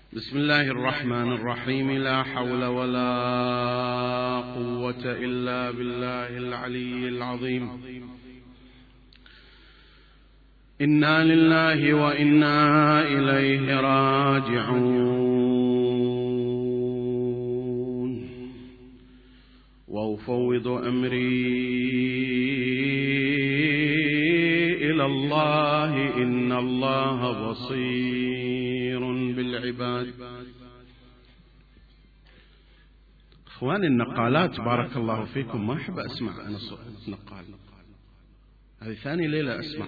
بسم الله الرحمن الرحيم. لا حول ولا قوة إلا بالله العلي العظيم. إنا لله وإنا إليه راجعون. وأفوض أمري إلى الله إن الله بصير بالعباد. اخواني النقالات بارك الله فيكم، ما احب اسمع انا صوت نقال، هذه ثاني ليلة اسمع.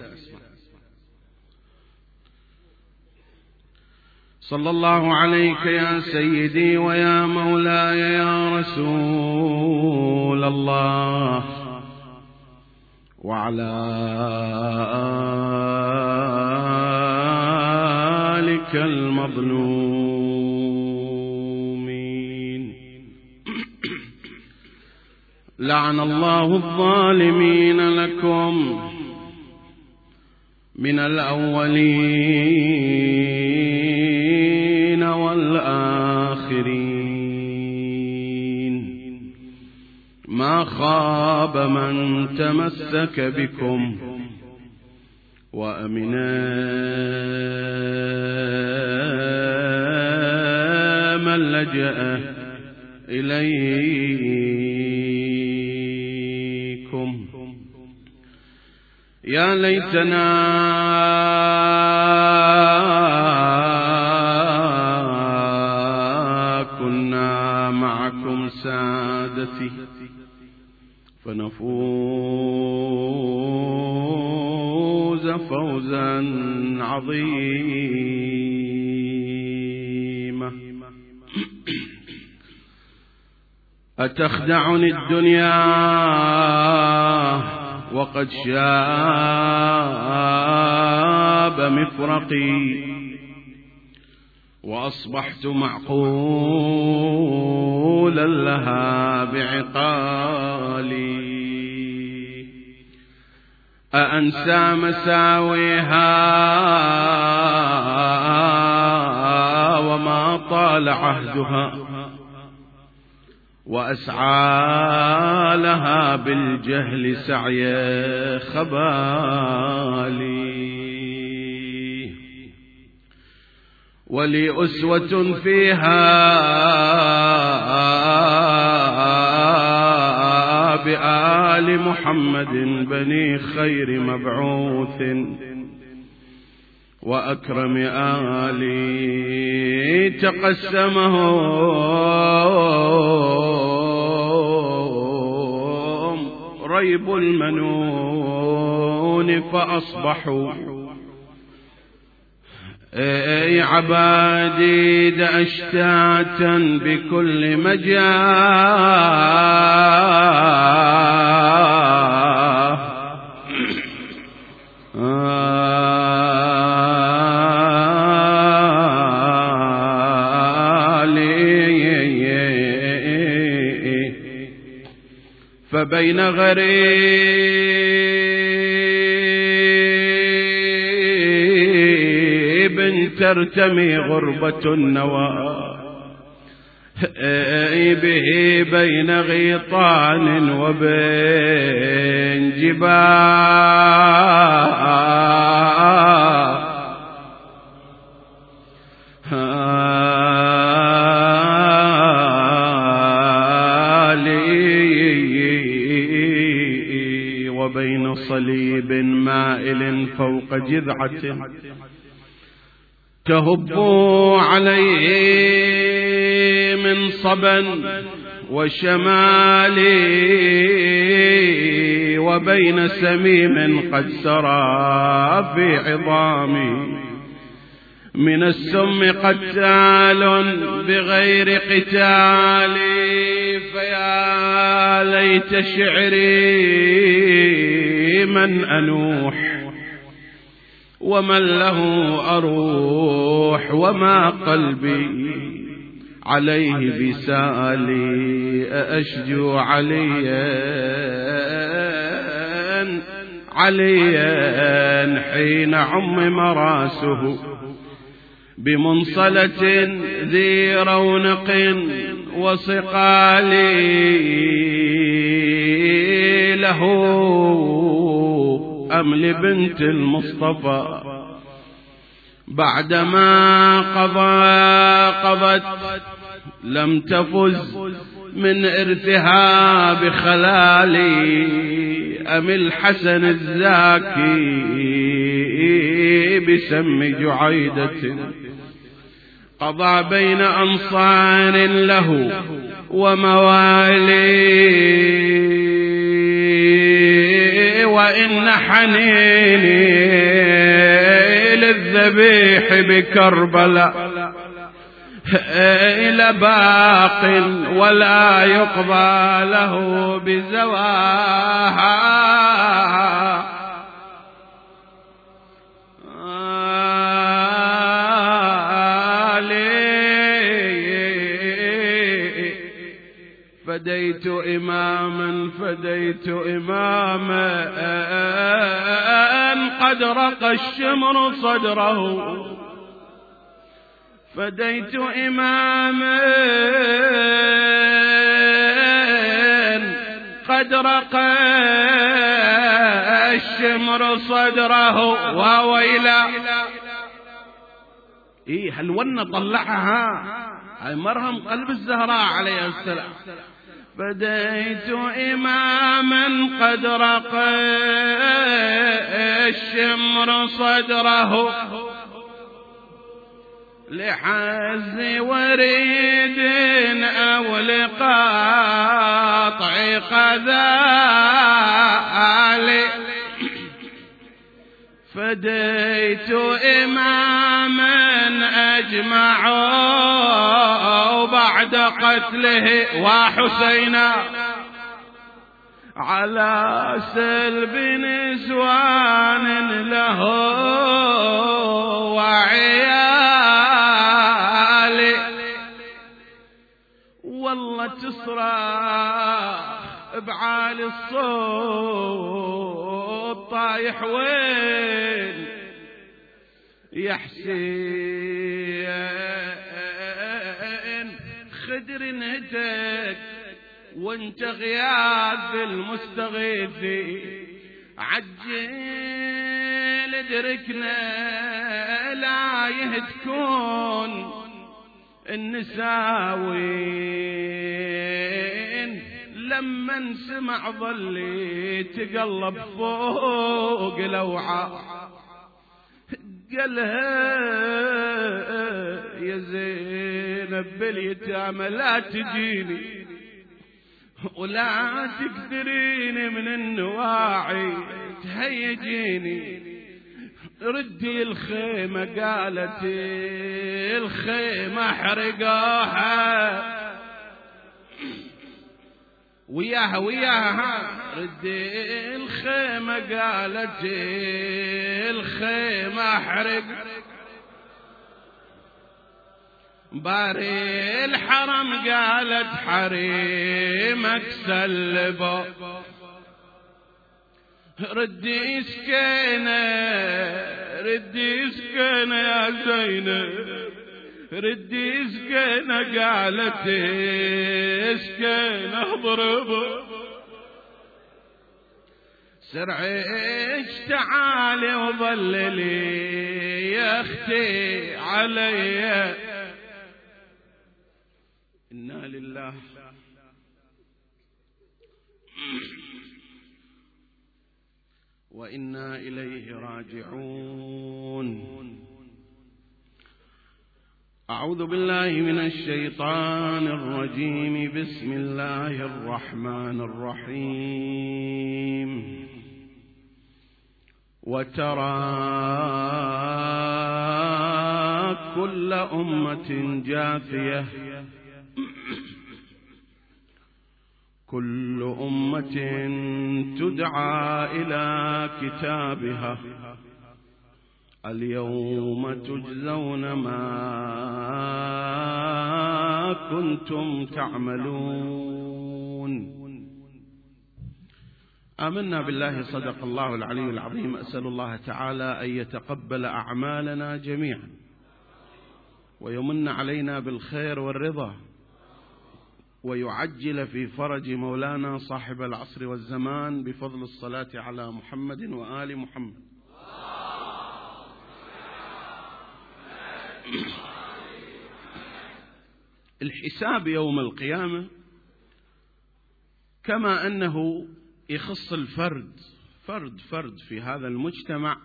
صلى الله عليك يا سيدي ويا مولاي يا رسول الله، وعلى آلك المظلومين. لعن الله الظالمين لكم من الأولين والآخرين. ما خاب من تمسك بكم وأمنا من لجأ إليكم. يا ليتنا كنا معكم سادتي فنفوز فوزا عظيما. أتخدعني الدنيا وقد شاب مفرقي، وأصبحت معقولا لها بعقالي. أأنسى مساويها وما طال عهدها، وأسعى لها بالجهل سعي خبالي. ولي أسوة فيها بآل محمد بني خير مبعوث وأكرم آلي. تقسمهم ريب المنون فأصبحوا عباديد أشتاتا بكل مجال. فبين غريب ترتمي غربة النوى به بين غيطان وبين جبال. وبين صليب مائل فوق جذعة تهب عليه من صبا وشمال، وبين سميم قد سرى في عظامي من السم قتال بغير قتال. فيا ليت شعري من أنوح ومن له أروح، وما قلبي عليه بسالي. أشجو عليا حين عمم راسه بمنصلة ذي رونق وصقال له أم لبنت المصطفى بعدما قضت لم تفز من ارثها بخلالي أم الحسن الزاكي بسم جعيدة قضى بين أنصار له وموالي وإن حنيني للذبيح بكربلاء إلى باق ولا يقضى له بزواها فديت إماما قد رقى الشمر صدره فديت إماما قد رقى الشمر صدره وويلا هالونة طلعها هاي مرهم قلب الزهراء عليه السلام فديت إماما قد رقى الشمر صدره لحز وريد أو لقاطع قذال فديت إماما أجمعوا بعد قتله وحسينا على سلب نسوان له وعيال والله تصرخ بعالي الصوت طايح وين يا حسين خدر نهتك وانت غياث المستغيث عجل ادركنا لا يهتكون النساوين لما نسمع ظلي تقلب فوق لوعة قالها يا زينب باليتامى لا تجيني ولا تقدرين من النواعي تهيجيني ردي الخيمة قالت الخيمة حرقوها وياها ردي الخيمة قالت الخيمة حرق باري الحرم قالت حريمك سلبوا ردي سكينة يا زينب ردي سكينة قالت سكينة اضربه سرعيش تعالي وظللي يا اختي علي إنا لله وإنا إليه راجعون. أعوذ بالله من الشيطان الرجيم. بسم الله الرحمن الرحيم. وترى كل أمة جاثية كل أمة تدعى إلى كتابها اليوم تجزون ما كنتم تعملون. آمنا بالله صدق الله العلي العظيم. أسأل الله تعالى أن يتقبل أعمالنا جميعا ويمن علينا بالخير والرضا، ويعجل في فرج مولانا صاحب العصر والزمان بفضل الصلاة على محمد وآل محمد. الحساب يوم القيامة كما أنه يخص الفرد فرد في هذا المجتمع،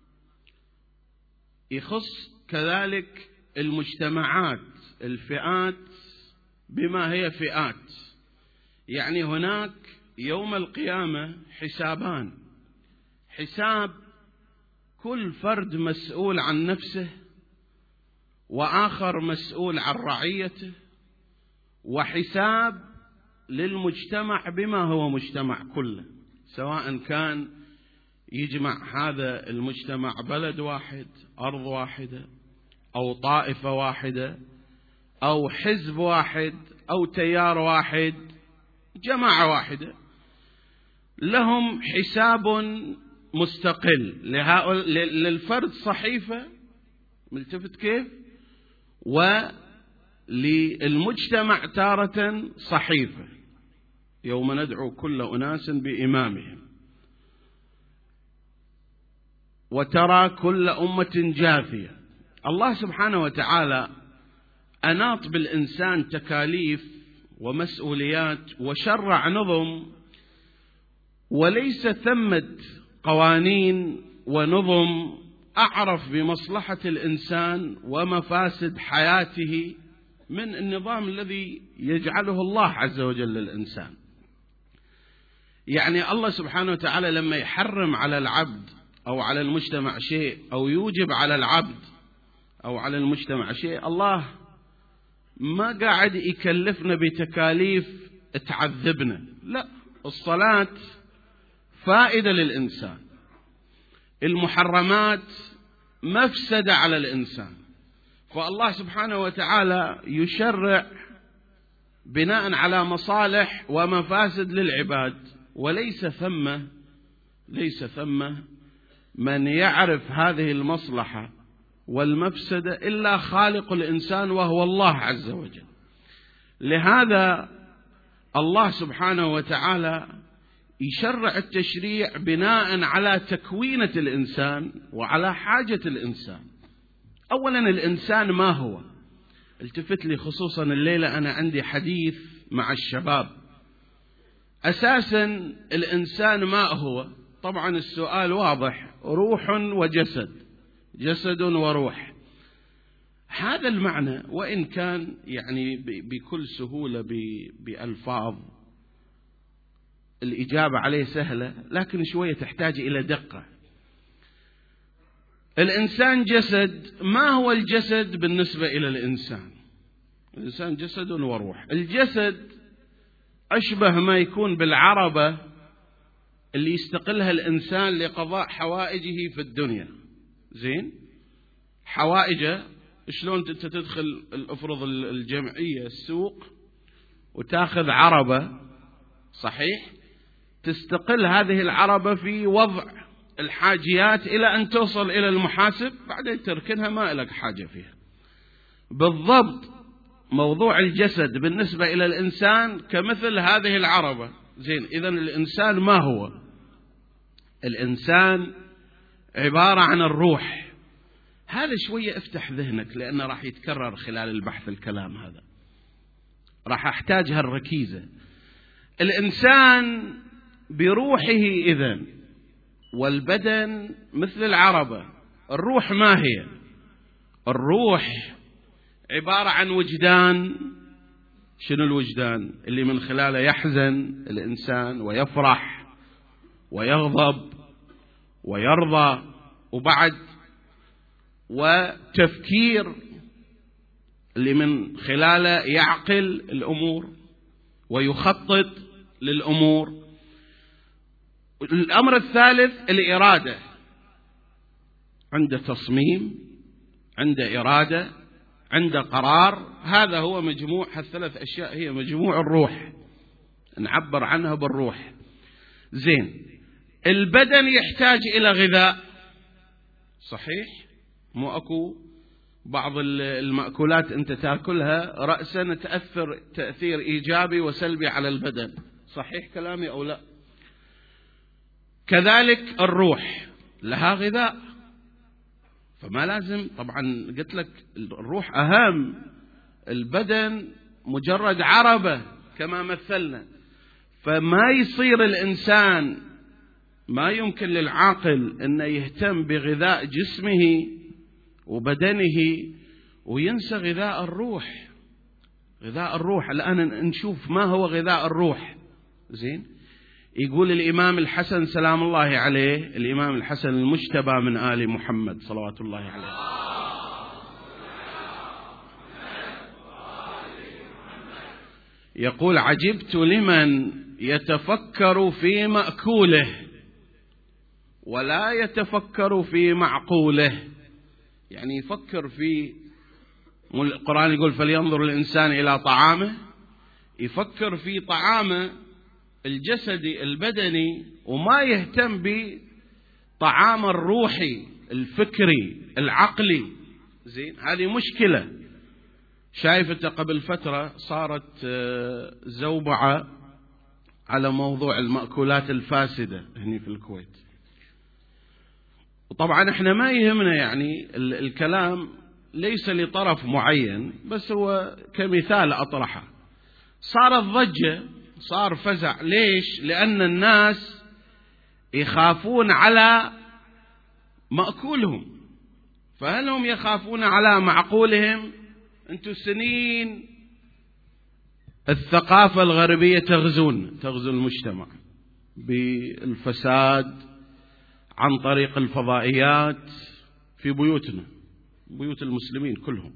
يخص كذلك المجتمعات الفئات بما هي فئات. يعني هناك يوم القيامة حسابان: حساب كل فرد مسؤول عن نفسه، وآخر مسؤول عن رعيته، وحساب للمجتمع بما هو مجتمع كله، سواء كان يجمع هذا المجتمع بلد واحد، أرض واحدة، أو طائفة واحدة، أو حزب واحد، أو تيار واحد، جماعة واحدة، لهم حساب مستقل. للفرد صحيفة ملتفت كيف، وللمجتمع تارة صحيفة، يوم ندعو كل أناس بإمامهم، وترى كل أمة جاثية. الله سبحانه وتعالى أناط بالإنسان تكاليف ومسؤوليات وشرع نظم، وليس ثمة قوانين ونظم أعرف بمصلحة الإنسان ومفاسد حياته من النظام الذي يجعله الله عز وجل للإنسان. يعني الله سبحانه وتعالى لما يحرم على العبد أو على المجتمع شيء، أو يوجب على العبد أو على المجتمع شيء، الله ما قاعد يكلفنا بتكاليف تعذبنا، لا، الصلاة فائدة للإنسان، المحرمات مفسدة على الإنسان، فالله سبحانه وتعالى يشرع بناء على مصالح ومفاسد للعباد، وليس ثم من يعرف هذه المصلحة والمفسدة إلا خالق الإنسان وهو الله عز وجل. لهذا الله سبحانه وتعالى يشرع التشريع بناء على تكوينة الإنسان وعلى حاجة الإنسان. أولا الإنسان ما هو؟ التفت لي خصوصا الليلة أنا عندي حديث مع الشباب. أساسا الإنسان ما هو؟ طبعا السؤال واضح: روح وجسد، جسد وروح. هذا المعنى، وإن كان يعني بكل سهولة بألفاظ الإجابة عليه سهلة، لكن شوية تحتاج إلى دقة. الإنسان جسد، ما هو الجسد بالنسبة إلى الإنسان؟ الإنسان جسد وروح. الجسد أشبه ما يكون بالعربة اللي يستقلها الإنسان لقضاء حوائجه في الدنيا. زين، حوائجه شلون أنت تدخل الأفرض الجمعية السوق وتاخذ عربة، صحيح؟ تستقل هذه العربة في وضع الحاجيات إلى أن توصل إلى المحاسب، بعدين تركنها ما لك حاجة فيها. بالضبط موضوع الجسد بالنسبة إلى الإنسان كمثل هذه العربة. زين، إذن الإنسان ما هو؟ الإنسان عبارة عن الروح. هذا شوية افتح ذهنك، لأنه راح يتكرر خلال البحث الكلام هذا، راح أحتاج هالركيزة. الإنسان بروحه إذن، والبدن مثل العربة. الروح ما هي؟ الروح عبارة عن وجدان. شنو الوجدان؟ اللي من خلاله يحزن الإنسان ويفرح ويغضب ويرضى، وبعد وتفكير اللي من خلاله يعقل الأمور ويخطط للأمور. الأمر الثالث الإرادة، عنده تصميم، عنده إرادة، عنده قرار. هذا هو مجموع، هالثلاث أشياء هي مجموع الروح، نعبر عنها بالروح. زين، البدن يحتاج إلى غذاء، صحيح؟ مو أكو بعض المأكولات أنت تأكلها رأسا تأثر تأثير إيجابي وسلبي على البدن، صحيح كلامي أو لا؟ كذلك الروح لها غذاء، فما لازم، طبعا قلت لك الروح أهم، البدن مجرد عربة كما مثلنا. فما يصير الإنسان، ما يمكن للعاقل أن يهتم بغذاء جسمه وبدنه وينسى غذاء الروح. غذاء الروح الآن نشوف ما هو غذاء الروح. زين، يقول الإمام الحسن سلام الله عليه، الإمام الحسن المجتبى من آل محمد صلوات الله عليه، يقول: عجبت لمن يتفكر في مأكوله ولا يتفكر في معقوله. يعني يفكر في، القرآن يقول: فلينظر الإنسان إلى طعامه، يفكر في طعامه الجسدي البدني وما يهتم بطعام الروحي الفكري العقلي. زين، هذه مشكلة. شايفة قبل فترة صارت زوبعة على موضوع المأكولات الفاسدة هنا في الكويت، وطبعا احنا ما يهمنا يعني الكلام ليس لطرف معين، بس هو كمثال أطرحه. صارت ضجة، صار فزع. ليش؟ لأن الناس يخافون على مأكولهم. فهل هم يخافون على معقولهم؟ أنتم سنين الثقافة الغربية تغزو المجتمع بالفساد عن طريق الفضائيات في بيوتنا، بيوت المسلمين كلهم.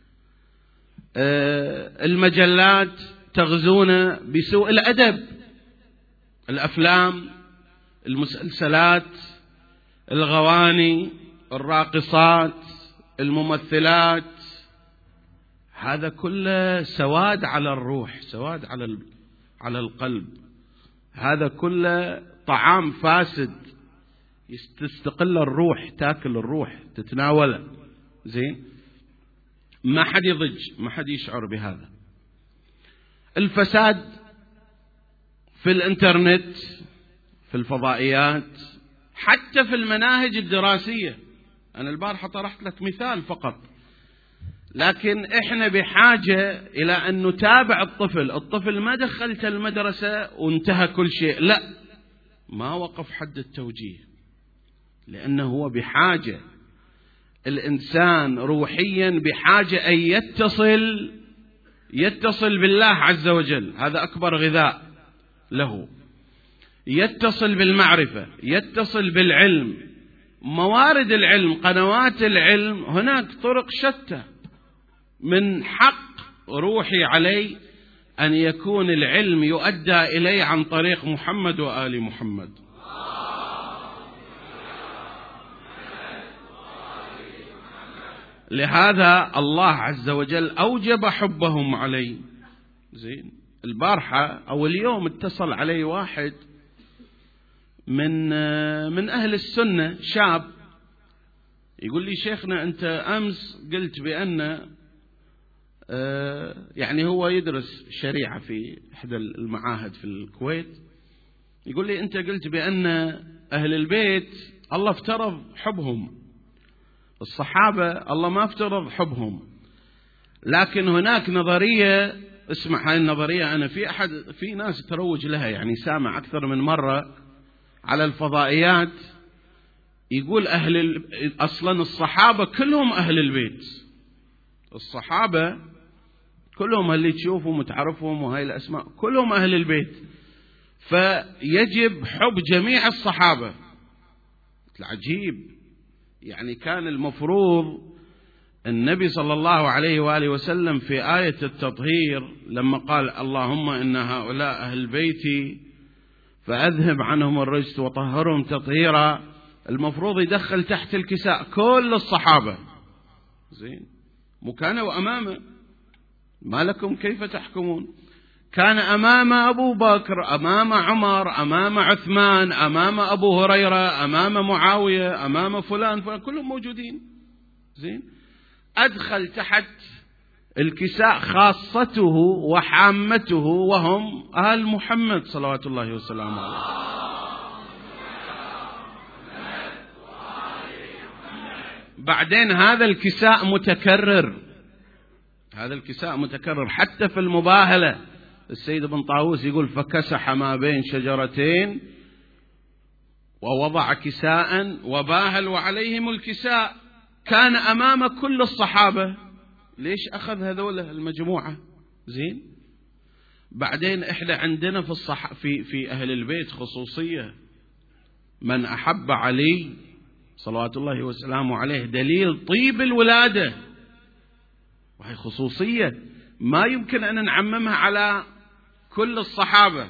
المجلات تغزونا بسوء الأدب، الأفلام، المسلسلات، الغواني، الراقصات، الممثلات، هذا كله سواد على الروح، سواد على القلب. هذا كله طعام فاسد، تستقل الروح، تاكل الروح، تتناوله. زين، ما حد يضج، ما حد يشعر بهذا. الفساد في الانترنت، في الفضائيات، حتى في المناهج الدراسية. أنا البارحة طرحت لك مثال فقط، لكن إحنا بحاجة إلى أن نتابع الطفل ما دخلت المدرسة وانتهى كل شيء، لا، ما وقف حد التوجيه، لأنه هو بحاجة، الإنسان روحيا بحاجة أن يتصل بالله عز وجل، هذا أكبر غذاء له. يتصل بالمعرفة، يتصل بالعلم، موارد العلم، قنوات العلم، هناك طرق شتى. من حق روحي علي أن يكون العلم يؤدى إلي عن طريق محمد وآل محمد. لهذا الله عز وجل أوجب حبهم علي. زين، البارحة أو اليوم اتصل علي واحد من أهل السنة، شاب، يقول لي: شيخنا أنت أمس قلت بأن يعني هو يدرس شريعة في إحدى المعاهد في الكويت، يقول لي: أنت قلت بأن أهل البيت الله افترض حبهم، الصحابة الله ما افترض حبهم، لكن هناك نظرية، اسمع هاي النظرية، أنا في ناس تروج لها، يعني سامع أكثر من مرة على الفضائيات، يقول أصلا الصحابة كلهم أهل البيت، الصحابة كلهم اللي تشوفهم وتعرفهم وهاي الأسماء كلهم أهل البيت، فيجب حب جميع الصحابة. العجيب، يعني كان المفروض النبي صلى الله عليه وآله وسلم في آية التطهير لما قال: اللهم إن هؤلاء أهل بيتي فأذهب عنهم الرجس وطهرهم تطهيرا، المفروض يدخل تحت الكساء كل الصحابة. زين، وكانوا أمامه، ما لكم كيف تحكمون؟ كان أمام أبو بكر، أمام عمر، أمام عثمان، أمام أبو هريرة، أمام معاوية، أمام فلان كلهم موجودين. زين، أدخل تحت الكساء خاصته وحامته وهم آل محمد صلوات الله وسلامه عليه. بعدين هذا الكساء متكرر حتى في المباهلة. السيد ابن طاووس يقول فكسح ما بين شجرتين ووضع كساء وباهل وعليهم الكساء، كان أمام كل الصحابة. ليش أخذ هذول المجموعة؟ زين. بعدين إحنا عندنا في أهل البيت خصوصية، من أحب علي صلوات الله وسلامه عليه دليل طيب الولادة، وهي خصوصية ما يمكن أن نعممها على كل الصحابة.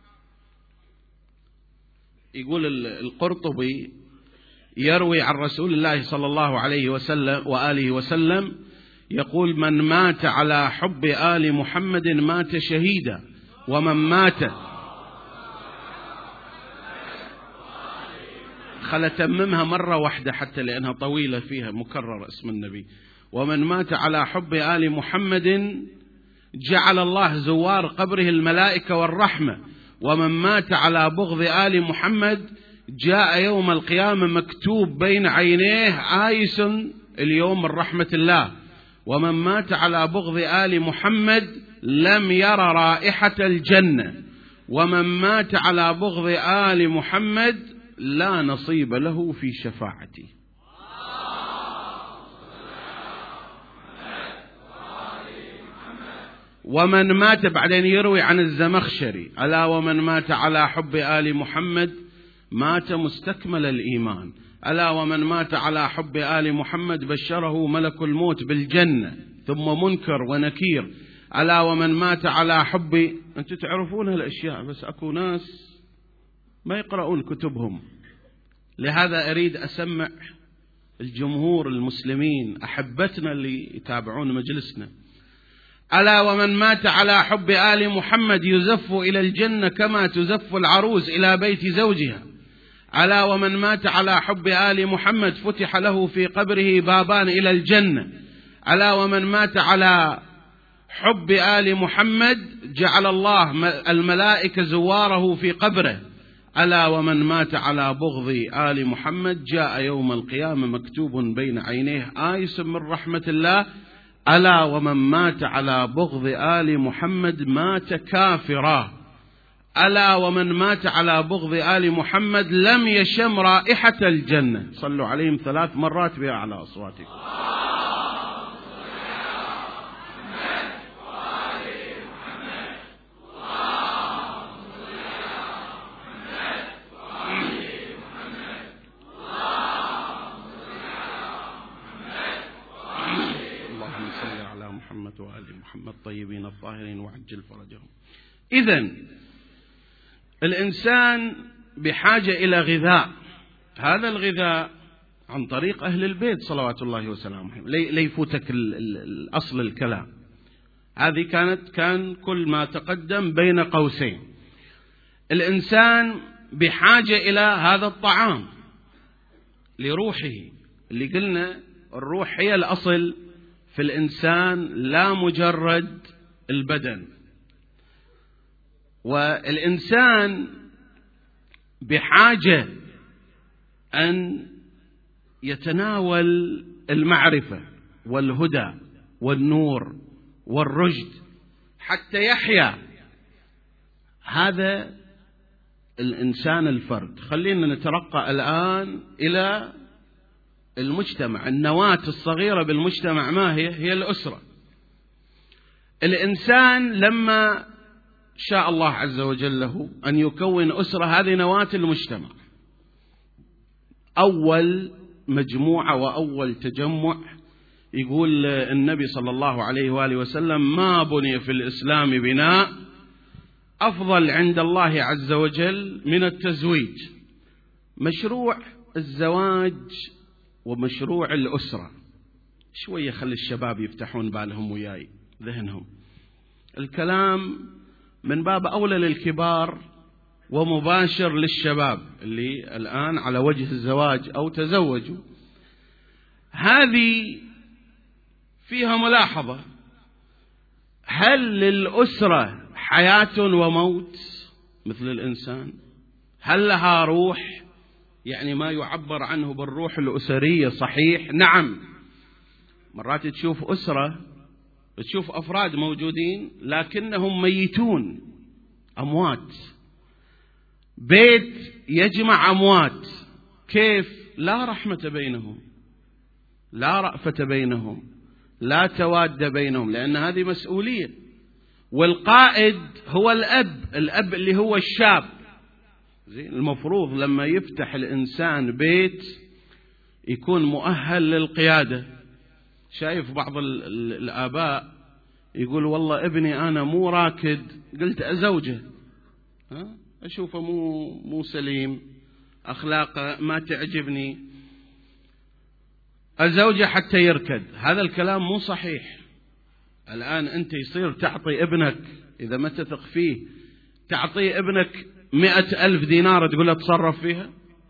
يقول القرطبي يروي عن رسول الله صلى الله عليه وسلم وآله وسلم يقول من مات على حب آل محمد مات شهيدا، ومن مات خل تممها مرة واحدة حتى لأنها طويلة فيها مكرر اسم النبي. ومن مات على حب آل محمد جعل الله زوار قبره الملائكة والرحمة، ومن مات على بغض آل محمد جاء يوم القيامة مكتوب بين عينيه آيس اليوم من رحمة الله، ومن مات على بغض آل محمد لم ير رائحة الجنة، ومن مات على بغض آل محمد لا نصيب له في شفاعتي. ومن مات، بعدين يروي عن الزمخشري ألا ومن مات على حب آل محمد مات مستكمل الإيمان، ألا ومن مات على حب آل محمد بشره ملك الموت بالجنة ثم منكر ونكير، ألا ومن مات على حب. أنتم تعرفون هالأشياء بس أكو ناس ما يقرؤون كتبهم. لهذا أريد أسمع الجمهور المسلمين أحبتنا اللي يتابعون مجلسنا. ألا ومن مات على حب آل محمد يزف إلى الجنة كما تزف العروس إلى بيت زوجها، ألا ومن مات على حب آل محمد فتح له في قبره بابان إلى الجنة، ألا ومن مات على حب آل محمد جعل الله الملائكة زواره في قبره، ألا ومن مات على بغض آل محمد جاء يوم القيامة مكتوب بين عينيه آيس من رحمة الله، ألا ومن مات على بغض آل محمد مات كافرا، ألا ومن مات على بغض آل محمد لم يشم رائحة الجنة. صلوا عليهم 3 مرات بأعلى أصواتكم. وآل محمد طيبين الطاهرين وعجل فرجهم. إذن الإنسان بحاجة إلى غذاء، هذا الغذاء عن طريق أهل البيت صلوات الله وسلامه. ليفوتك الأصل الكلام، هذه كان كل ما تقدم بين قوسين. الإنسان بحاجة إلى هذا الطعام لروحه، اللي قلنا الروح هي الأصل في الإنسان لا مجرد البدن. والإنسان بحاجة أن يتناول المعرفة والهدى والنور والرشد حتى يحيا هذا الإنسان الفرد. خلينا نترقى الآن إلى المجتمع. النواة الصغيرة بالمجتمع ما هي الأسرة. الإنسان لما شاء الله عز وجل له أن يكون أسرة، هذه نواة المجتمع. أول مجموعة وأول تجمع يقول النبي صلى الله عليه وآله وسلم ما بني في الإسلام بناء أفضل عند الله عز وجل من التزويج. مشروع الزواج ومشروع الأسرة شوية خلي الشباب يفتحون بالهم وياي ذهنهم. الكلام من باب أولى للكبار ومباشر للشباب اللي الآن على وجه الزواج أو تزوجوا. هذه فيها ملاحظة: هل للأسرة حياة وموت مثل الإنسان؟ هل لها روح؟ يعني ما يعبر عنه بالروح الأسرية صحيح؟ نعم. مرات تشوف أسرة، تشوف أفراد موجودين لكنهم ميتون، أموات، بيت يجمع أموات، كيف؟ لا رحمة بينهم، لا رأفة بينهم، لا تواد بينهم، لأن هذه مسؤولية. والقائد هو الأب اللي هو الشاب. المفروض لما يفتح الإنسان بيت يكون مؤهل للقيادة. شايف بعض الآباء يقول والله ابني أنا مو راكد، قلت أزوجه، أشوفه مو سليم، أخلاقه ما تعجبني، أزوجه حتى يركد. هذا الكلام مو صحيح. الآن أنت يصير تعطي ابنك، إذا ما تثق فيه، تعطي ابنك 100,000 دينار تقول له تصرف فيها؟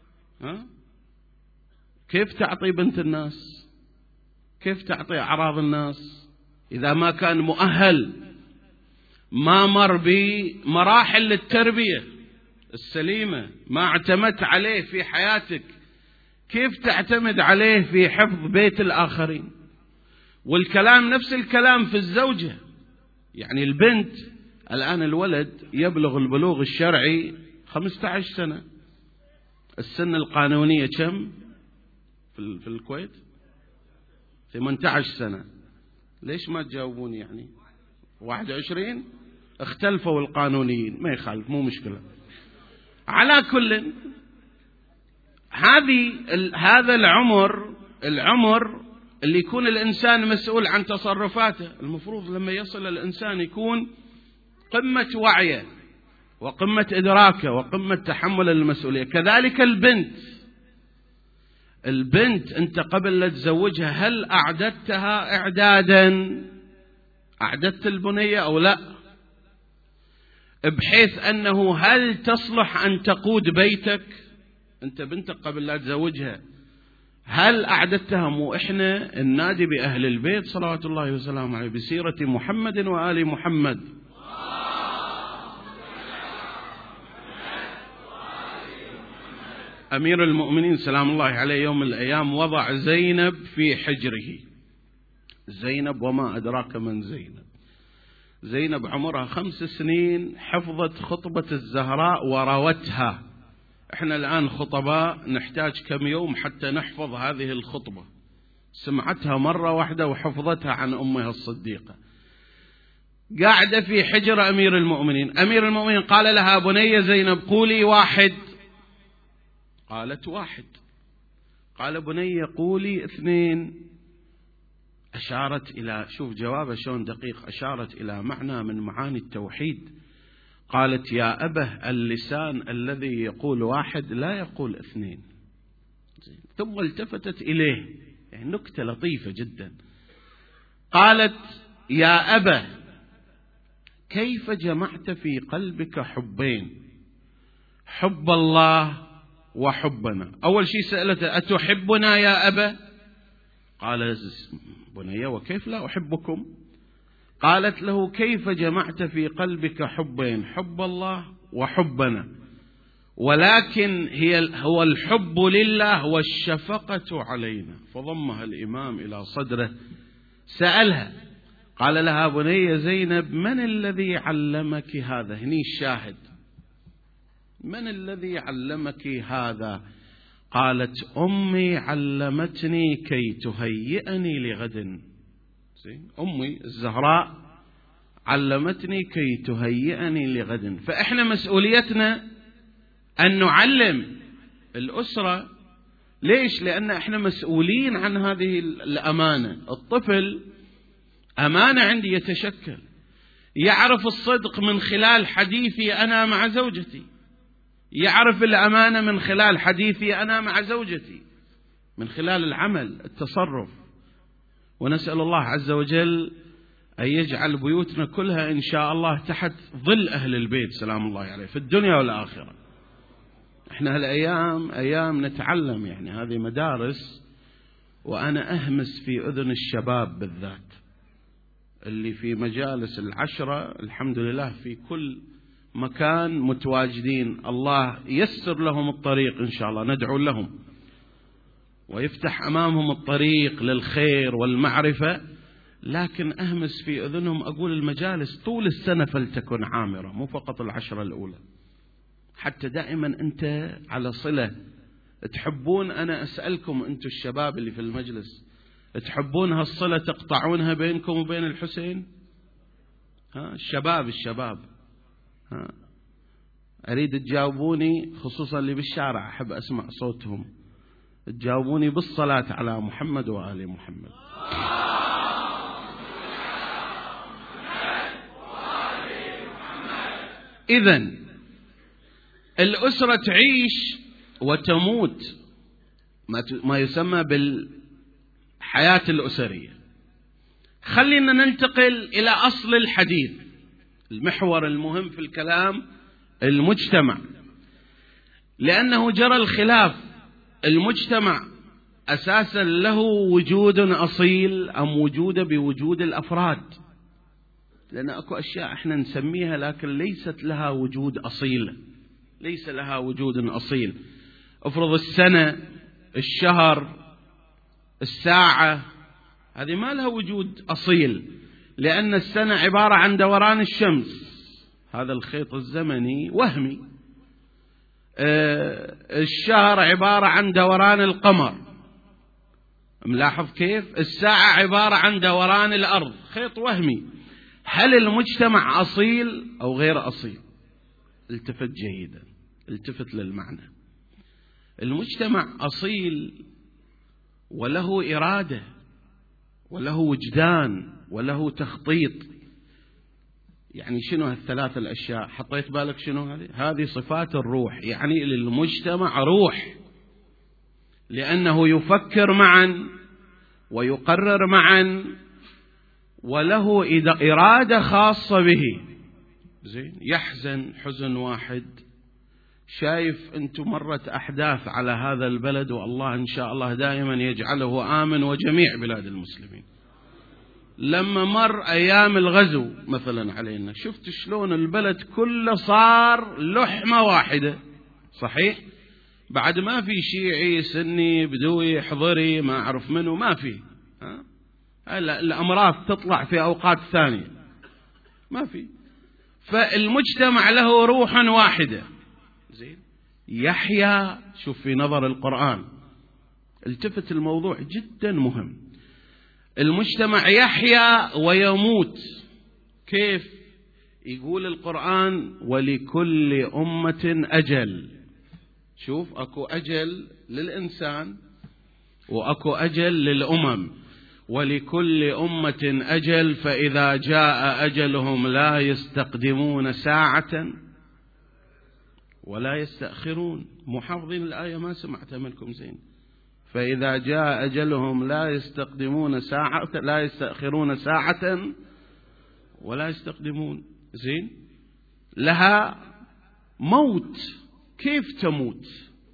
كيف تعطي بنت الناس؟ كيف تعطي أعراض الناس إذا ما كان مؤهل، ما مر بمراحل للتربية السليمة، ما اعتمدت عليه في حياتك؟ كيف تعتمد عليه في حفظ بيت الآخرين؟ والكلام نفس الكلام في الزوجة. يعني البنت الآن، الولد يبلغ البلوغ الشرعي 15 سنة، السن القانونية كم في الكويت؟ 18 سنة. ليش ما تجاوبون؟ يعني 21. اختلفوا القانونيين، ما يخالف، مو مشكلة. على كل، هذا العمر اللي يكون الإنسان مسؤول عن تصرفاته. المفروض لما يصل الإنسان يكون قمة وعيه وقمة إدراكه وقمة تحمل المسؤولية. كذلك البنت أنت قبل لا تزوجها هل أعددتها إعدادا؟ أعددت البنية أو لا؟ بحيث أنه هل تصلح أن تقود بيتك؟ أنت بنتك قبل لا تزوجها هل أعددتها؟ مو إحنا النادي بأهل البيت صلوات الله وسلامه عليه بسيرة محمد وآل محمد. أمير المؤمنين سلام الله عليه يوم من الأيام وضع زينب في حجره. زينب، وما أدراك من زينب. زينب عمرها 5 سنين، حفظت خطبة الزهراء وروتها. احنا الآن خطباء نحتاج كم يوم حتى نحفظ هذه الخطبة. سمعتها مرة واحدة وحفظتها عن أمها الصديقة. قاعدة في حجر أمير المؤمنين. أمير المؤمنين قال لها: بني زينب قولي 1. قالت 1. قال: بني قولي 2. أشارت إلى، شوف جوابه شلون دقيق، أشارت إلى معنى من معاني التوحيد. قالت: يا أبه، اللسان الذي يقول 1 لا يقول 2. ثم التفتت إليه، يعني نكتة لطيفة جدا. قالت: يا أبه، كيف جمعت في قلبك حبين، حب الله وحبنا؟ أول شيء سألته: أتحبنا يا أبا؟ قال: بني وكيف لا أحبكم؟ قالت له: كيف جمعت في قلبك حبين، حب الله وحبنا؟ ولكن هو الحب لله والشفقة علينا. فضمها الإمام إلى صدره، سألها، قال لها: بني زينب، من الذي علمك هذا؟ هني الشاهد، من الذي علمك هذا؟ قالت: أمي علمتني كي تهيئني لغد. أمي الزهراء علمتني كي تهيئني لغد. فإحنا مسؤوليتنا أن نعلم الأسرة. ليش؟ لأن إحنا مسؤولين عن هذه الأمانة. الطفل أمانة عندي يتشكل، يعرف الصدق من خلال حديثي أنا مع زوجتي، يعرف الأمانة من خلال حديثي أنا مع زوجتي، من خلال العمل، التصرف. ونسأل الله عز وجل أن يجعل بيوتنا كلها إن شاء الله تحت ظل أهل البيت سلام الله عليه في الدنيا والآخرة. إحنا هالأيام أيام نتعلم، يعني هذه مدارس وأنا أهمس في أذن الشباب بالذات اللي في مجالس العشرة، الحمد لله في كل مكان متواجدين، الله يسر لهم الطريق إن شاء الله، ندعو لهم ويفتح أمامهم الطريق للخير والمعرفة. لكن أهمس في أذنهم أقول المجالس طول السنة فلتكن عامرة، مو فقط العشرة الأولى، حتى دائما أنت على صلة. تحبون، أنا أسألكم أنتم الشباب اللي في المجلس، تحبون هالصلة تقطعونها بينكم وبين الحسين؟ الشباب أريد تجاوبوني، خصوصا اللي بالشارع أحب أسمع صوتهم، تجاوبوني بالصلاة على محمد وآل محمد. إذن الأسرة تعيش وتموت ما يسمى بالحياة الأسرية. خلينا ننتقل إلى أصل الحديث، المحور المهم في الكلام، المجتمع، لأنه جرى الخلاف. المجتمع أساسا له وجود أصيل أم وجود بوجود الأفراد؟ لأن أكو أشياء احنا نسميها لكن ليست لها وجود أصيل، ليس لها وجود أصيل. افرض السنة، الشهر، الساعة، هذه ما لها وجود أصيل، لأن السنة عبارة عن دوران الشمس، هذا الخيط الزمني وهمي. الشهر عبارة عن دوران القمر، ملاحظ كيف؟ الساعة عبارة عن دوران الأرض، خيط وهمي. هل المجتمع أصيل أو غير أصيل؟ التفت جيدا، التفت للمعنى. المجتمع أصيل وله إرادة وله وجدان وله تخطيط. يعني شنو هالثلاث الأشياء؟ حطيت بالك شنو هذه صفات الروح. يعني للمجتمع روح، لأنه يفكر معا ويقرر معا وله إرادة خاصة به. زين، يحزن حزن واحد. شايف أنتم مرت أحداث على هذا البلد، والله إن شاء الله دائما يجعله آمن وجميع بلاد المسلمين. لما مر أيام الغزو مثلا علينا، شفت شلون البلد كله صار لحمة واحدة، صحيح؟ بعد ما في شيعي سني بدوي حضري ما أعرف منه، ما في. الأمراض تطلع في أوقات ثانية، ما في. فالمجتمع له روح واحدة. زين، يحيى. شوف في نظر القرآن، التفت الموضوع جدا مهم. المجتمع يحيى ويموت. كيف؟ يقول القرآن ولكل أمة أجل. شوف، أكو أجل للإنسان وأكو أجل للأمم. ولكل أمة أجل فإذا جاء أجلهم لا يستقدمون ساعة ولا يستأخرون. محافظين الآية ما سمعتها منكم زين. فإذا جاء أجلهم لا يستقدمون ساعة، لا يستأخرون ساعة ولا يستقدمون. زين، لها موت. كيف تموت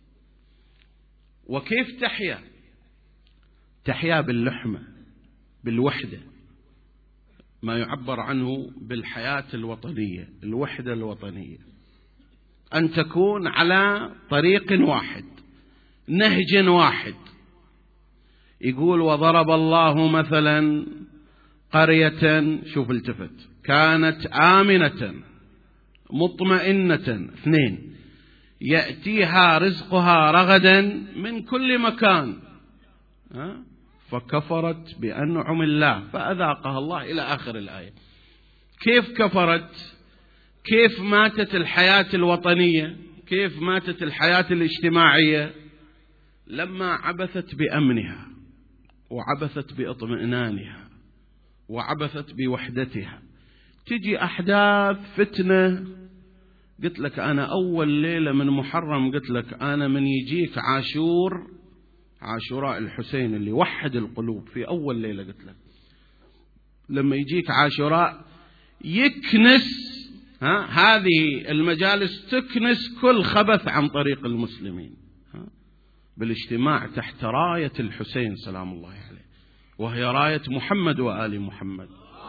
وكيف تحيا؟ تحيا باللحمة، بالوحدة، ما يعبر عنه بالحياة الوطنية، الوحدة الوطنية، أن تكون على طريق واحد، نهج واحد. يقول وضرب الله مثلا قرية، شوف التفت، كانت آمنة مطمئنة، 2، يأتيها رزقها رغدا من كل مكان، فكفرت بأنعم الله فأذاقها الله، إلى آخر الآية. كيف كفرت؟ كيف ماتت الحياة الوطنية؟ كيف ماتت الحياة الاجتماعية؟ لما عبثت بأمنها وعبثت باطمئنانها وعبثت بوحدتها. تجي أحداث فتنة. قلت لك أنا أول ليلة من محرم، قلت لك أنا من يجيك عاشوراء الحسين اللي وحد القلوب في أول ليلة، قلت لك لما يجيك عاشوراء يكنس هذه المجالس، تكنس كل خبث عن طريق المسلمين. بالاجتماع تحت راية الحسين سلام الله عليه، وهي راية محمد وآل محمد.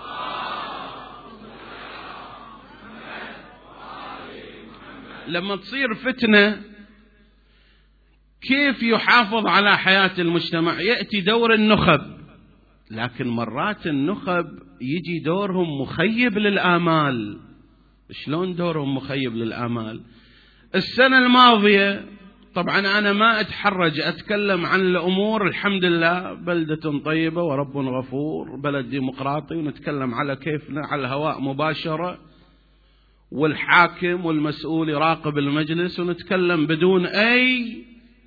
لما تصير فتنة كيف يحافظ على حياة المجتمع؟ يأتي دور النخب، لكن مرات النخب يجي دورهم مخيب للآمال. شلون دورهم مخيب للآمال؟ السنة الماضية طبعا أنا ما أتحرج أتكلم عن الأمور، الحمد لله بلدة طيبة ورب غفور، بلد ديمقراطي، ونتكلم على كيفنا على الهواء مباشرة، والحاكم والمسؤول يراقب المجلس، ونتكلم بدون أي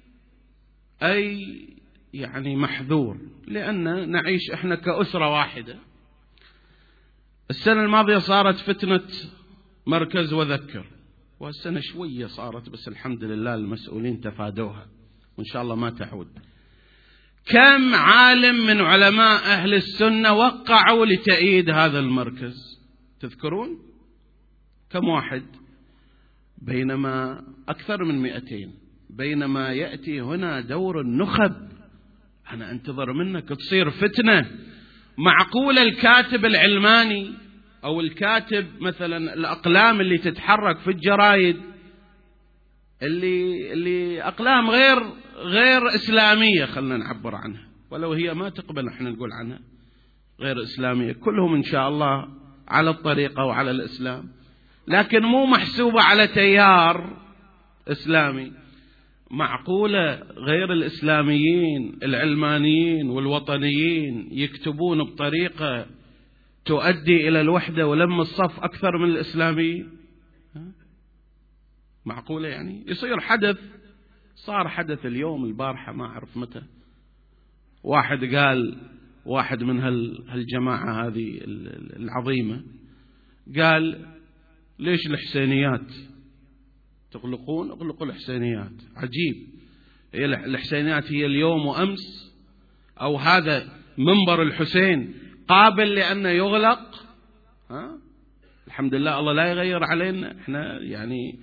يعني محذور، لأن نعيش إحنا كأسرة واحدة. السنة الماضية صارت فتنة مركز وذكر، والسنة شوية صارت، بس الحمد لله المسؤولين تفادوها وإن شاء الله ما تعود. كم عالم من علماء أهل السنة وقعوا لتأييد هذا المركز؟ تذكرون كم واحد؟ بينما أكثر من 200. بينما يأتي هنا دور النخب، أنا أنتظر منك تصير فتنة. معقول الكاتب العلماني أو الكاتب مثلا الأقلام اللي تتحرك في الجرايد اللي أقلام غير إسلامية، خلنا نعبر عنها، ولو هي ما تقبل احنا نقول عنها غير إسلامية، كلهم إن شاء الله على الطريقة وعلى الإسلام، لكن مو محسوبة على تيار إسلامي. معقولة غير الإسلاميين العلمانيين والوطنيين يكتبون بطريقة تؤدي إلى الوحدة ولم الصف أكثر من الإسلاميين؟ معقولة؟ يعني يصير حدث، صار حدث اليوم البارحة ما أعرف متى، واحد قال، واحد من هالجماعة هذه العظيمة قال ليش الحسينيات تغلقون؟ اغلقوا الحسينيات. عجيب، هي الحسينيات هي اليوم وأمس؟ أو هذا منبر الحسين قابل لأنه يغلق؟ الحمد لله الله لا يغير علينا، احنا يعني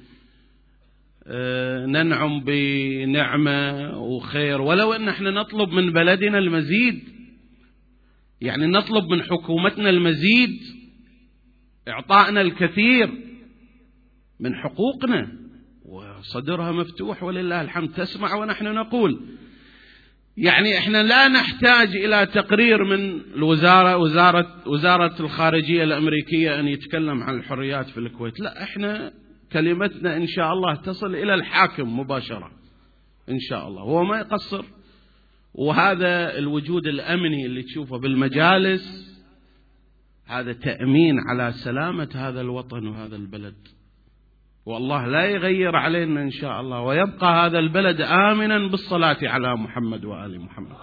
ننعم بنعمة وخير، ولو ان احنا نطلب من بلدنا المزيد، يعني نطلب من حكومتنا المزيد، اعطائنا الكثير من حقوقنا وصدرها مفتوح ولله الحمد تسمع ونحن نقول. يعني احنا لا نحتاج الى تقرير من الوزارة وزارة الخارجية الامريكية ان يتكلم عن الحريات في الكويت، لا، احنا كلمتنا ان شاء الله تصل الى الحاكم مباشرة ان شاء الله، هو ما يقصر. وهذا الوجود الامني اللي تشوفه بالمجالس هذا تأمين على سلامة هذا الوطن وهذا البلد، والله لا يغير علينا إن شاء الله، ويبقى هذا البلد آمنا بالصلاة على محمد وآل محمد.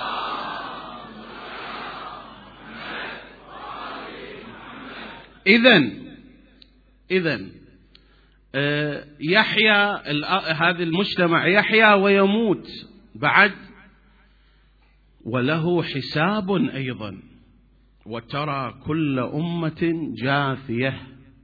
إذن يحيا هذا المجتمع، يحيا ويموت بعد، وله حساب أيضا. وترى كل أمة جاثية،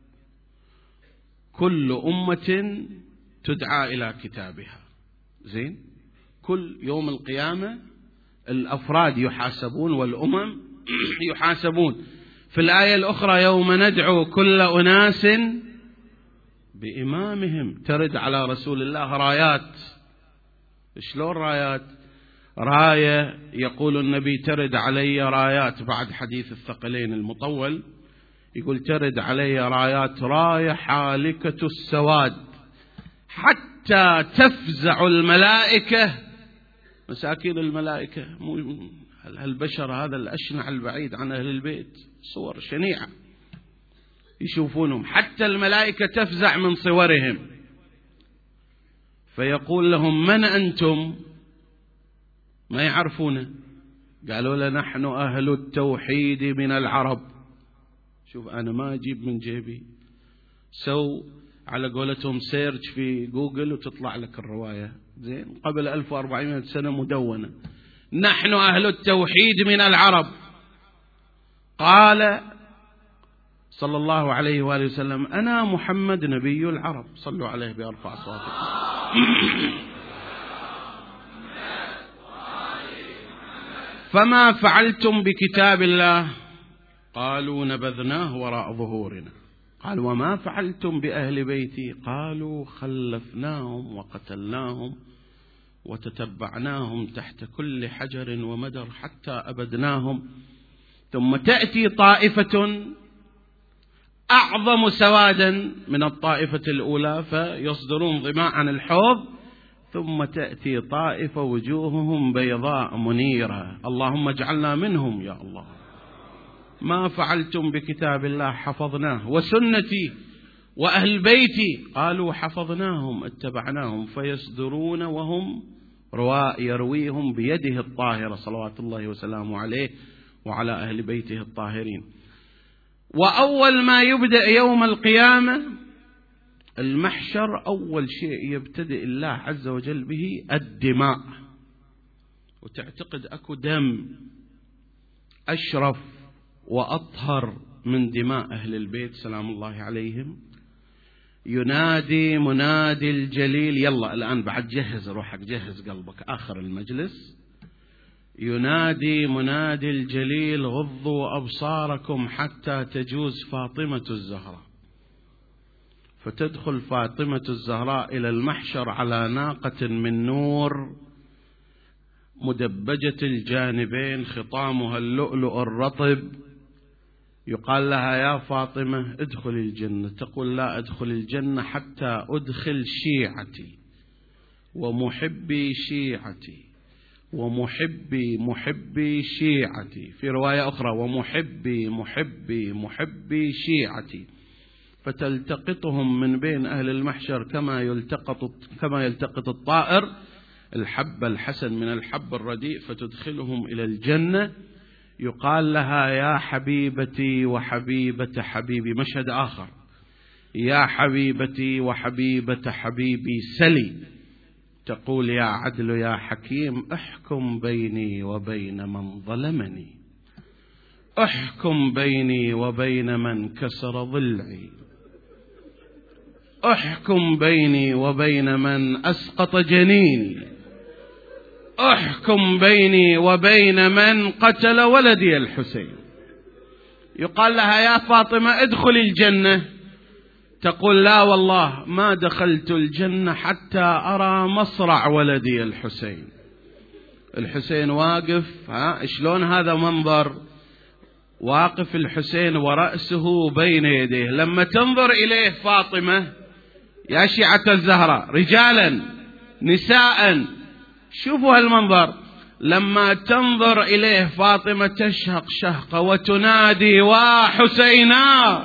كل أمة تدعى إلى كتابها. زين، كل يوم القيامة الأفراد يحاسبون والأمم يحاسبون. في الآية الأخرى يوم ندعو كل أناس بإمامهم، ترد على رسول الله رايات. شلون رايات؟ راية يقول النبي ترد علي رايات بعد حديث الثقلين المطول، يقول ترد علي رايات، راية حالكة السواد حتى تفزع الملائكة، مساكين الملائكة، البشر هذا الأشنع البعيد عن أهل البيت، صور شنيعة يشوفونهم، حتى الملائكة تفزع من صورهم، فيقول لهم من أنتم؟ ما يعرفونه، قالوا له نحن أهل التوحيد من العرب. شوف أنا ما أجيب من جيبي، سو على قولتهم سيرش في جوجل وتطلع لك الرواية، زين، قبل 1400 سنة مدونة، نحن أهل التوحيد من العرب. قال صلى الله عليه وآله وسلم أنا محمد نبي العرب، صلوا عليه بأرفع صوتكم. فما فعلتم بكتاب الله؟ قالوا نبذناه وراء ظهورنا. قال وما فعلتم بأهل بيتي؟ قالوا خلفناهم وقتلناهم وتتبعناهم تحت كل حجر ومدر حتى أبدناهم. ثم تأتي طائفة أعظم سوادا من الطائفة الأولى فيصدرون ظماء عن الحوض، ثم تأتي طائفة وجوههم بيضاء منيرة، اللهم اجعلنا منهم يا الله. ما فعلتم بكتاب الله؟ حفظناه. وسنتي وأهل بيتي؟ قالوا حفظناهم اتبعناهم. فيصدرون وهم رواء يرويهم بيده الطاهرة صلوات الله وسلامه عليه وعلى أهل بيته الطاهرين. وأول ما يبدأ يوم القيامة المحشر، أول شيء يبتدئ الله عز وجل به الدماء. وتعتقد أكو دم أشرف وأطهر من دماء أهل البيت سلام الله عليهم؟ ينادي منادي الجليل، يلا الآن بعد جهز روحك، جهز قلبك، آخر المجلس. ينادي منادي الجليل غضوا أبصاركم حتى تجوز فاطمة الزهراء. فتدخل فاطمة الزهراء إلى المحشر على ناقة من نور مدبجة الجانبين، خطامها اللؤلؤ الرطب. يقال لها يا فاطمة ادخل الجنة. تقول لا أدخل الجنة حتى أدخل شيعتي ومحبي شيعتي ومحبي شيعتي، في رواية أخرى ومحبي شيعتي. فتلتقطهم من بين أهل المحشر كما يلتقط الطائر الحب الحسن من الحب الرديء، فتدخلهم إلى الجنة. يقال لها يا حبيبتي وحبيبة حبيبي، مشهد آخر، يا حبيبتي وحبيبة حبيبي سلي. تقول يا عدل يا حكيم احكم بيني وبين من ظلمني، احكم بيني وبين من كسر ضلعي، احكم بيني وبين من أسقط جنيني، احكم بيني وبين من قتل ولدي الحسين. يقال لها يا فاطمة ادخل الجنة. تقول لا والله ما دخلت الجنة حتى أرى مصرع ولدي الحسين. الحسين واقف، شلون هذا منظر؟ واقف الحسين ورأسه بين يديه. لما تنظر إليه فاطمة يا شيعة الزهراء، رجالا نساء، شوفوا هالمنظر. لما تنظر إليه فاطمة تشهق شهقة وتنادي وحسينا،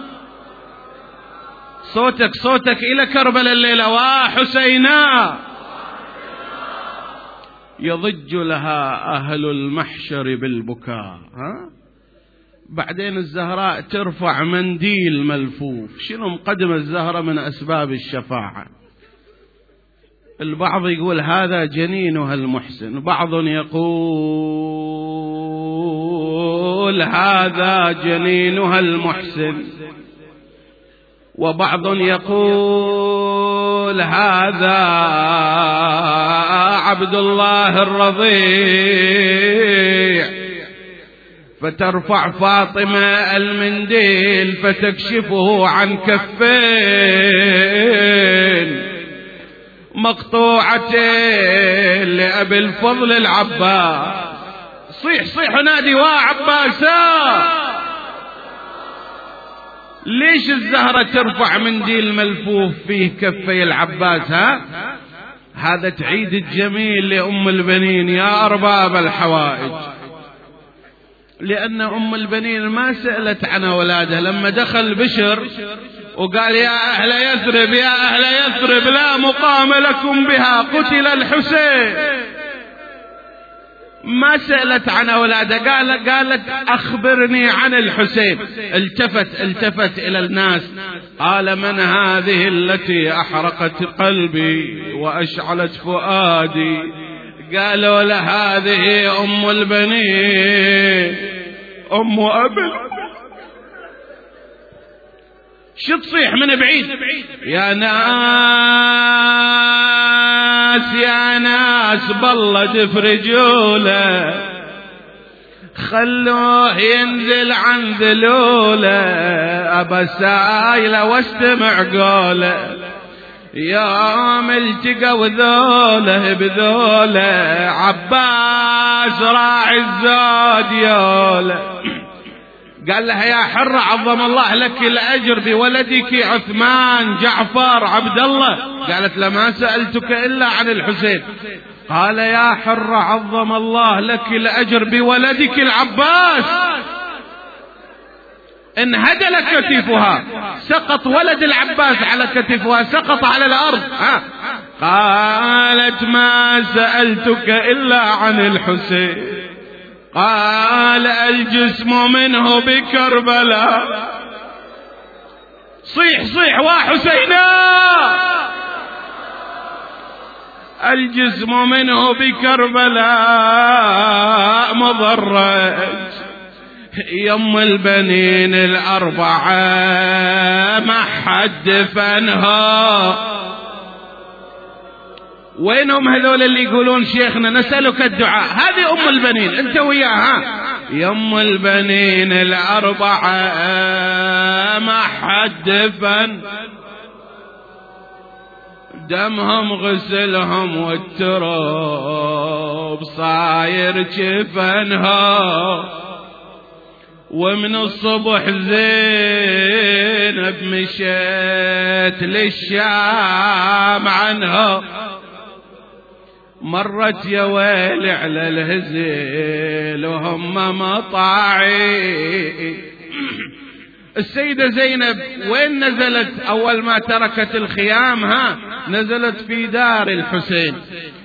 صوتك إلى كربلاء الليلة، وحسينا. يضج لها أهل المحشر بالبكاء. بعدين الزهراء ترفع منديل ملفوف. شنو مقدم الزهرة من أسباب الشفاعة؟ البعض يقول هذا جنينها المحسن، بعض يقول هذا جنينها المحسن، وبعض يقول هذا عبد الله الرضيع. فترفع فاطمة المنديل فتكشفه عن كفين مقطوعتين لأبي الفضل العباس. صيح نادي وعباسا. ليش الزهرة ترفع منديل ملفوف فيه كفي العباس؟ هذا تعيد الجميل لأم البنين يا أرباب الحوائج. لأن أم البنين ما سألت عن أولادها. لما دخل بشر وقال يا أهل يثرب يا أهل يثرب لا مقام لكم بها قتل الحسين، ما سألت عن أولادها، قالت أخبرني عن الحسين. التفت إلى الناس قال من هذه التي أحرقت قلبي وأشعلت فؤادي؟ قالوا له هذه أم البنين أم أبي. شو تصيح من بعيد؟ يا ناس بالله دف رجوله، خلوه ينزل عن ذلوله أبا سايله واستمع قوله. يوم التقوا ذوله بذوله عباس راعي الزاد يوله. قال لها يا حرة عظم الله لك الأجر بولدك عثمان جعفر عبد الله. قالت له ما سألتك إلا عن الحسين. قال يا حرة عظم الله لك الأجر بولدك العباس. انهدل كتفها، سقط ولد العباس على كتفها، سقط على الأرض. قالت ما سألتك إلا عن الحسين. قال الجسم منه بكربلاء. صيح صيح وحسينا. الجسم منه بكربلاء مضرج. يم البنين الأربعة ما حد فنها. وينهم هذول اللي يقولون شيخنا نسألك الدعاء؟ هذه أم البنين أنت وياها. يم البنين الأربعة ما حد فن. دمهم غسلهم والتراب صاير جفنها. ومن الصبح زينب مشيت للشام عنها. مرت يا ويلي على الهزيل وهم مطاعي. السيدة زينب وين نزلت أول ما تركت الخيام؟ نزلت في دار الحسين.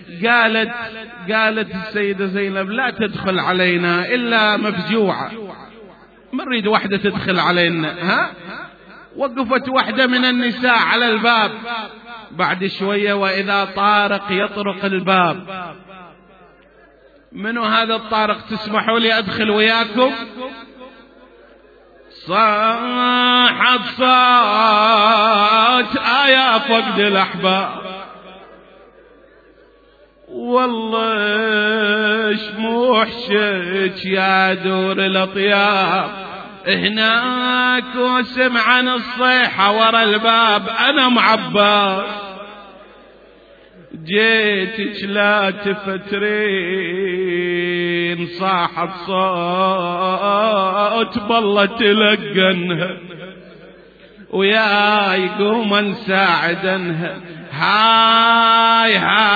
قالت السيدة زينب لا تدخل علينا إلا مفجوعة، ما نريد واحدة تدخل علينا. وقفت واحدة من النساء على الباب. بعد شوية وإذا طارق يطرق الباب. منو هذا الطارق؟ تسمحوا لي أدخل وياكم؟ صاحت صوت آية فقد الأحباب. والله شموحشك يا دور الأطياب. هناك وسمعن الصيحة ورا الباب. أنا معباس جيتك لا تفترين. صاحت صوت بالله تلقنها ويا يقوم نساعدنها. هاي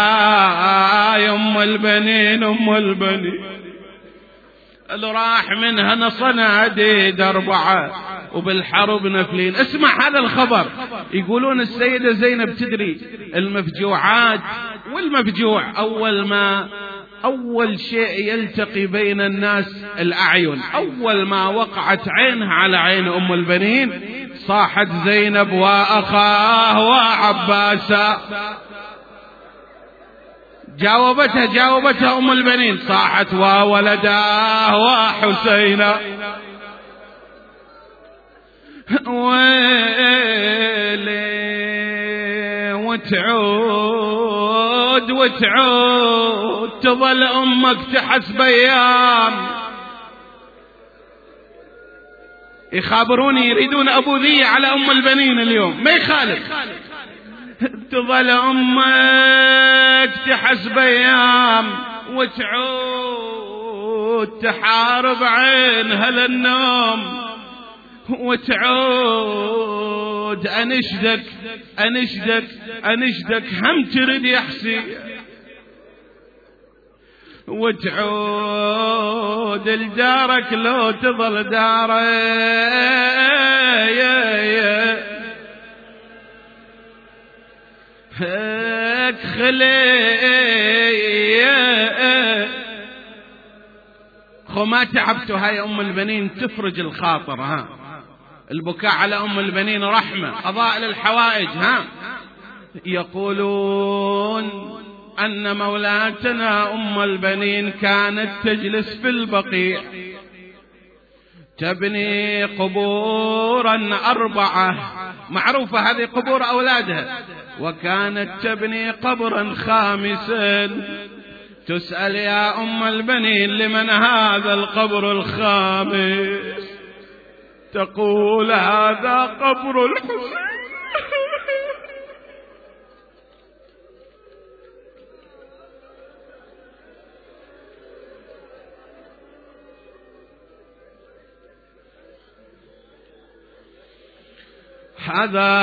أم البنين أم البنين. اللي راح منها نصناديد 4 وبالحرب نفلين. اسمع هذا الخبر. يقولون السيدة زينب تدري المفجوعات والمفجوع أول شيء يلتقي بين الناس الأعين. أول ما وقعت عينها على عين أم البنين صاحت زينب وأخاه وعباسا. جاوبتها أم البنين صاحت وولداه وحسينا. ويلي وتعود تظل أمك تحسب أيام. يخابروني يريدون أبو ذي على أم البنين اليوم، ما يخالف. تظل أمك تحسب أيام وتعود تحارب عينها للنوم. وتعود أنشدك هم تريد يا حسين. وتعود لدارك لو تظل دارك خو ما تعبتوا. هاي أم البنين تفرج الخاطر. البكاء على أم البنين رحمة، قضاء للحوائج. يقولون أن مولاتنا أم البنين كانت تجلس في البقيع تبني قبورا 4. معروفة هذه قبور أولادها. وكانت تبني قبرا 5 تسأل يا أم البنين لمن هذا القبر الخامس، تقول هذا قبر الحسين. هذا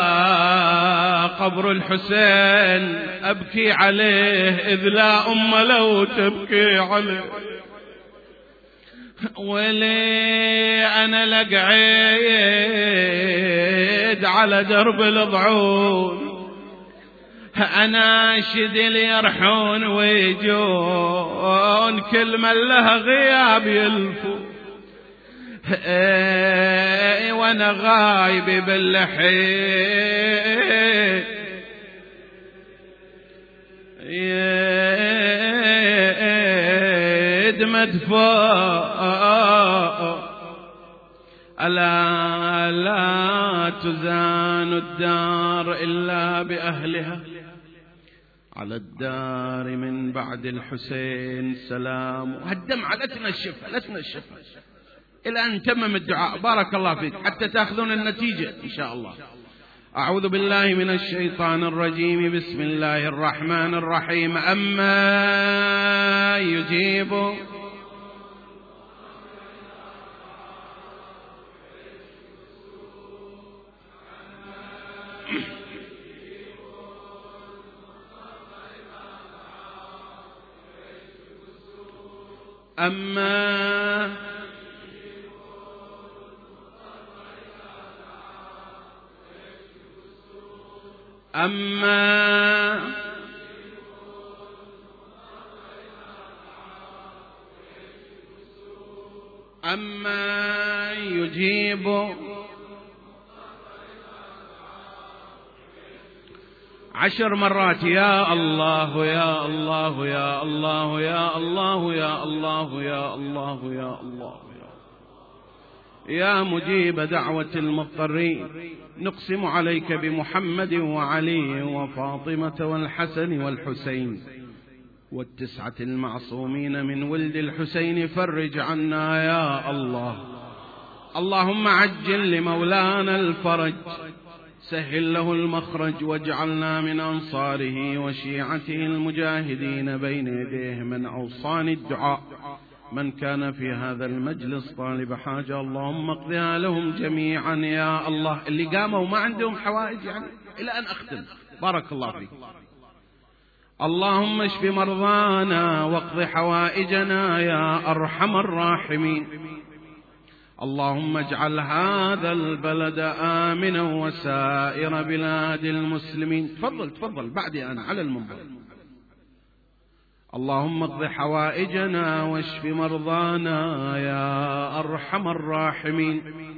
قبر الحسين أبكي عليه إذ لا أم لو تبكي عليه. ولي أنا لقعيد على درب الضعون، أنا أنشد اللي يرحون ويجون كل من له غياب يلفون، وانا غايب باللحيد يد مدفوع. ألا لا تزان الدار إلا بأهلها، على الدار من بعد الحسين سلام. هالدمعة لا تنشفها لا تنشفها إلى أن تمم الدعاء. بارك الله فيك حتى تأخذون النتيجة إن شاء الله. أعوذ بالله من الشيطان الرجيم. بسم الله الرحمن الرحيم. أما يجيب أما يجيب 10 مرات. يا الله يا الله يا الله يا الله يا الله يا الله يا الله يا مجيب دعوة المضطرين. نقسم عليك بمحمد وعلي وفاطمة والحسن والحسين وال9 المعصومين من ولد الحسين، فرج عنا يا الله. اللهم عجل لمولانا الفرج، سهل له المخرج، واجعلنا من أنصاره وشيعته المجاهدين بين يديه من أوصان الدعاء. من كان في هذا المجلس طالب حاجة اللهم اقضها لهم جميعا يا الله. اللي قاموا ما عندهم حوائج يعني إلى أن أختم. بارك الله فيك. اللهم اشف مرضانا واقض حوائجنا يا أرحم الراحمين. اللهم اجعل هذا البلد آمنا وسائر بلاد المسلمين. تفضل بعدي أنا على المنبر. اللهم اقض حوائجنا واشف مرضانا يا أرحم الراحمين.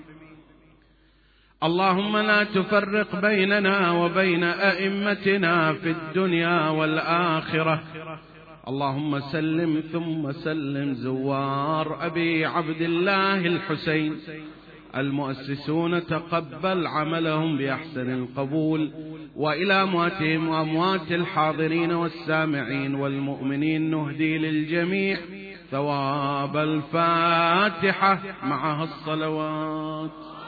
اللهم لا تفرق بيننا وبين أئمتنا في الدنيا والآخرة. اللهم سلم ثم سلم زوار أبي عبد الله الحسين المؤسسون، تقبل عملهم بأحسن القبول، وإلى أمواتهم وأموات الحاضرين والسامعين والمؤمنين نهدي للجميع ثواب الفاتحة معها الصلوات.